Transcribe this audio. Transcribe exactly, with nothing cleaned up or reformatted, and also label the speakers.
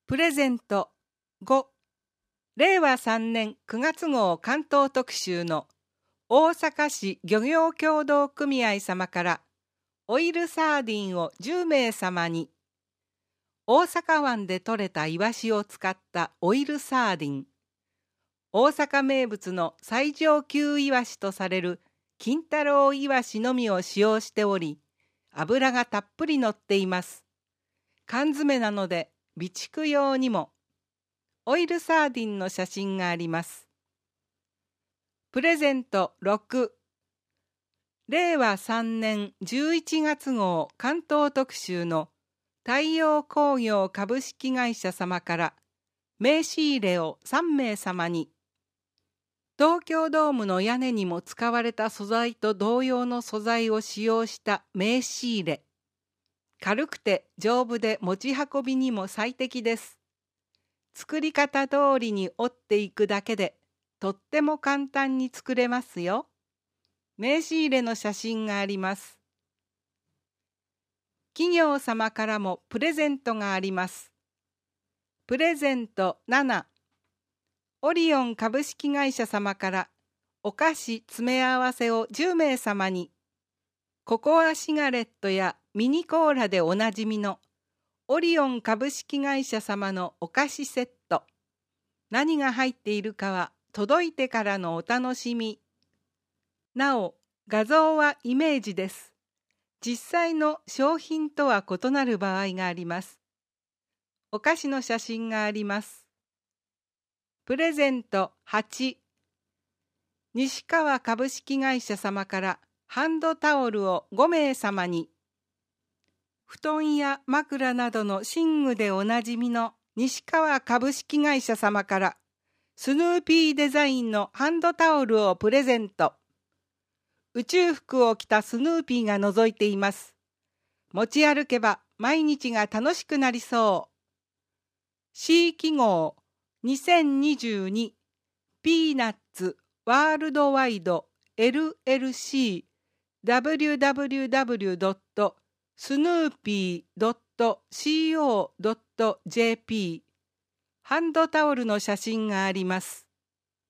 Speaker 1: プレゼントご、れいわさんねんくがつ号関東特集の大阪市漁業協同組合様からオイルサーディンをじゅうめい様に、大阪湾で採れたイワシを使ったオイルサーディン、大阪名物の最上級イワシとされる金太郎イワシのみを使用しており、脂がたっぷり乗っています。缶詰なので備蓄用にも。オイルサーディンの写真があります。プレゼントろく、れいわさんねんじゅういちがつ号関東特集の太陽工業株式会社様から名刺入れをさんめい様に、東京ドームの屋根にも使われた素材と同様の素材を使用した名刺入れ。軽くて丈夫で持ち運びにも最適です。作り方通りに折っていくだけでとっても簡単に作れますよ。名刺入れの写真があります。企業様からもプレゼントがあります。プレゼントなな、オリオン株式会社様からお菓子詰め合わせをじゅうめい様に、ココアシガレットやミニコーラでおなじみのオリオン株式会社様のお菓子セット。何が入っているかは届いてからのお楽しみ。なお、画像はイメージです。実際の商品とは異なる場合があります。お菓子の写真があります。プレゼントはち、西川株式会社様からハンドタオルをごめい様に、布団や枕などの寝具でおなじみの西川株式会社様からスヌーピーデザインのハンドタオルをプレゼント。宇宙服を着たスヌーピーが覗いています。持ち歩けば毎日が楽しくなりそう。C 記号にせんにじゅうにピーナッツワールドワイド エルエルシー ダブリューダブリューダブリュードットスヌーピードットシーオードットジェーピー ハンドタオルの写真があります。